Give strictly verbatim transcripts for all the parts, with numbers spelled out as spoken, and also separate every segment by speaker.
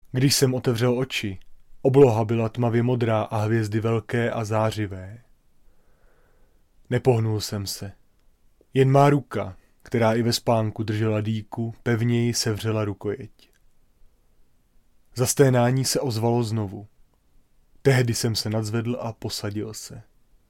Speaker 1: Když jsem otevřel oči, obloha byla tmavě modrá a hvězdy velké a zářivé. Nepohnul jsem se. Jen má ruka, která i ve spánku držela dýku, pevněji sevřela rukojeť. Zasténání se ozvalo znovu. Tehdy jsem se nadzvedl a posadil se.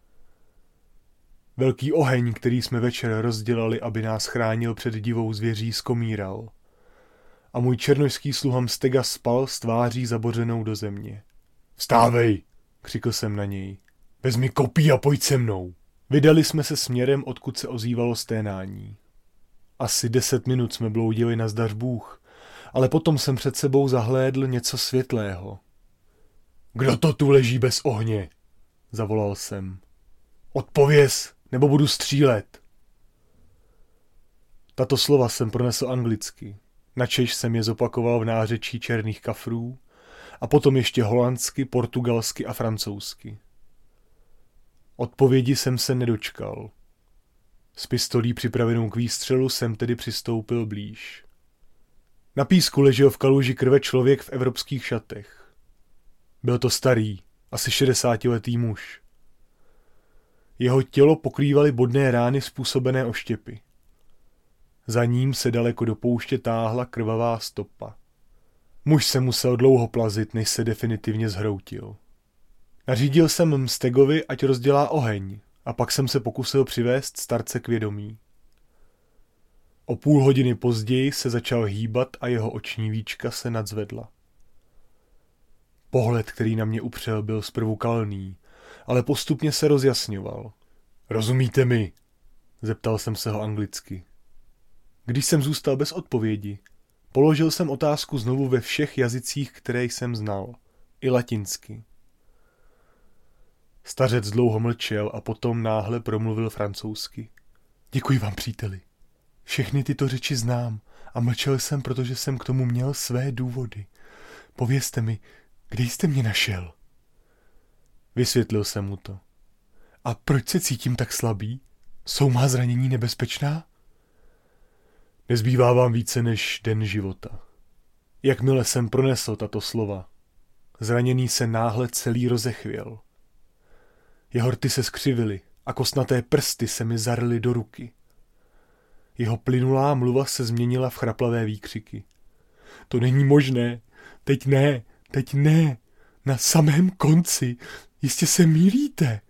Speaker 1: Velký oheň, který jsme večer rozdělali, aby nás chránil před divou zvěří, skomíral. A můj černošský sluha Mstega spal s tváří zabořenou do země. Vstávej, křikl jsem na něj. Vezmi kopí a pojď se mnou. Vydali jsme se směrem, odkud se ozývalo sténání. Asi deset minut jsme bloudili na zdař Bůh, ale potom jsem před sebou zahlédl něco světlého. Kdo to tu leží bez ohně? Zavolal jsem. Odpověz, nebo budu střílet. Tato slova jsem pronesl anglicky, načež jsem je zopakoval v nářečí černých kafrů a potom ještě holandsky, portugalsky a francouzsky. Odpovědi jsem se nedočkal. S pistolí připravenou k výstřelu jsem tedy přistoupil blíž. Na písku ležel v kaluži krve člověk v evropských šatech. Byl to starý, asi šedesátiletý muž. Jeho tělo pokrývaly bodné rány způsobené oštěpy. Za ním se daleko do pouště táhla krvavá stopa. Muž se musel dlouho plazit, než se definitivně zhroutil. Nařídil jsem Mstegovi, ať rozdělá oheň, a pak jsem se pokusil přivést starce k vědomí. O půl hodiny později se začal hýbat a jeho oční víčka se nadzvedla. Pohled, který na mě upřel, byl zprvu kalný, ale postupně se rozjasňoval. Rozumíte mi? Zeptal jsem se ho anglicky. Když jsem zůstal bez odpovědi, položil jsem otázku znovu ve všech jazycích, které jsem znal, i latinsky. Stařec dlouho mlčel a potom náhle promluvil francouzsky. Děkuji vám, příteli. Všechny tyto řeči znám a mlčel jsem, protože jsem k tomu měl své důvody. Povězte mi, kde jste mě našel? Vysvětlil jsem mu to. A proč se cítím tak slabý? Jsou má zranění nebezpečná? Nezbývá vám více než den života. Jakmile jsem pronesl tato slova, zraněný se náhle celý rozechvěl. Jeho rty se skřivily a kostnaté prsty se mi zarily do ruky. Jeho plynulá mluva se změnila v chraplavé výkřiky. To není možné, teď ne, teď ne, na samém konci, jistě se mýlíte.